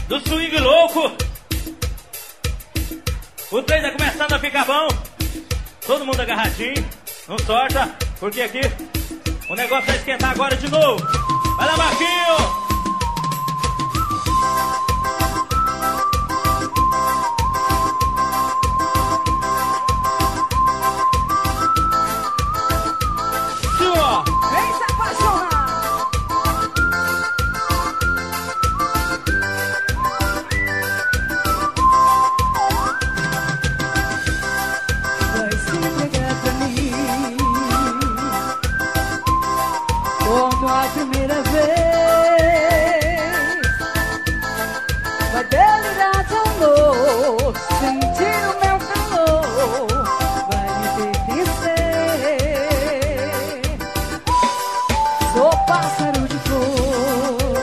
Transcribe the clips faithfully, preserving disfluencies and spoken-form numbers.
do swing louco. O trem tá começando a ficar bom. Todo mundo agarradinho. Não sorta, porque aqui o negócio vai esquentar agora de novo. Vai lá, Marquinho! Como a primeira vez, vai delirar de amor, sentir o meu calor, vai me pertencer. Sou pássaro de flor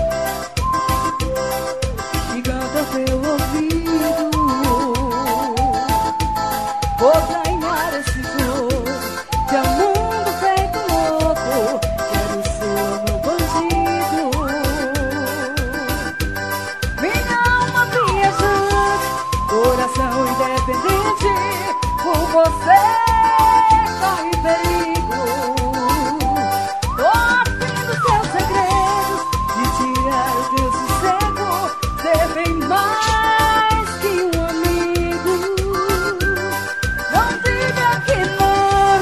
que canta ao teu ouvido. Vou ganhar esse jogo de amor. Você corre perigo. Tô afim dos seus segredos, de tirar o teu sossego. Você vem mais que um amigo. Não diga que não,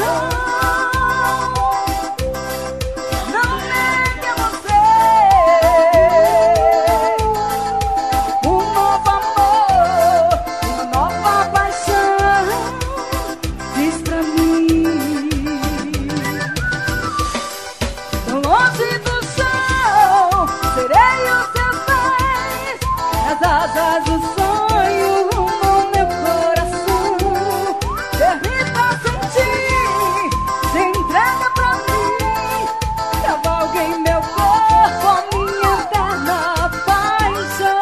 não negue a você um novo amor, uma nova paixão. Diz pra mim, tão longe do chão, serei os seus pés, as asas do sonho no meu coração. Permita sentir, se entrega pra mim, cavalgue em meu corpo, minha eterna paixão.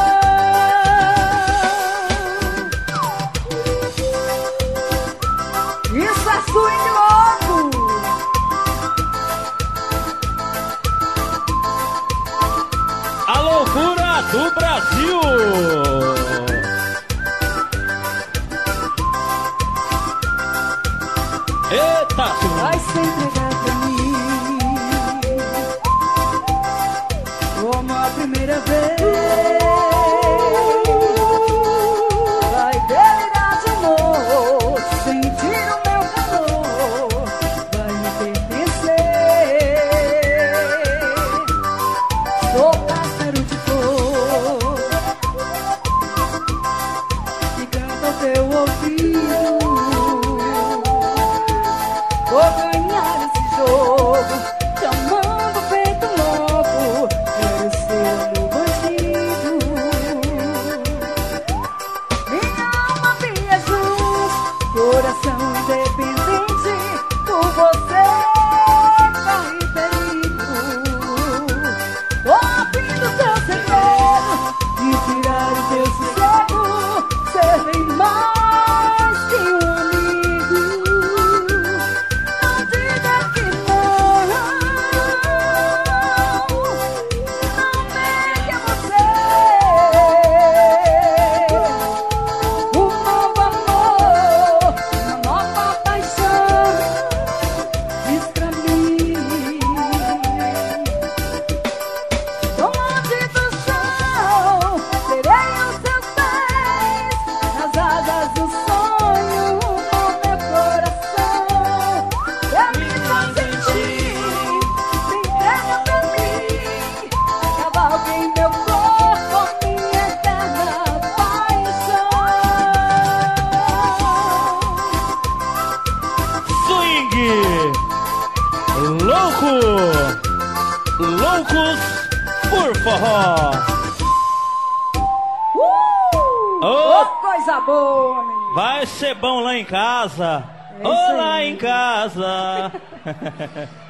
Isso é swing louco! A loucura do Brasil! Eita! Vai se entregar pra mim, como a primeira vez. Vai delirar de amor, sentir o meu calor, vai me pertencer. Sou pássaro de flor que canta ao teu ouvido. Vou ganhar esse jogo, te amando feito louco. Quero ser meu bandido. Minha alma via luz, coração independente. Por você corre perigo. Tô afim do teu segredo, de tirar o teu sossego. Ser bem mais que um amigo. Não diga que não, não negue a você um novo amor, uma nova paixão. Diz pra mim, tão longe do chão, serei os seus pés, nas asas do sonho no meu coração. Permita sentir, se entrega pra mim, cavalgue em meu corpo, minha eterna paixão. Swing louco! Loucos por forró! Uh! Ô, Oh, coisa boa, menino. vai ser bom lá em casa! É isso Ô, lá aí. em casa!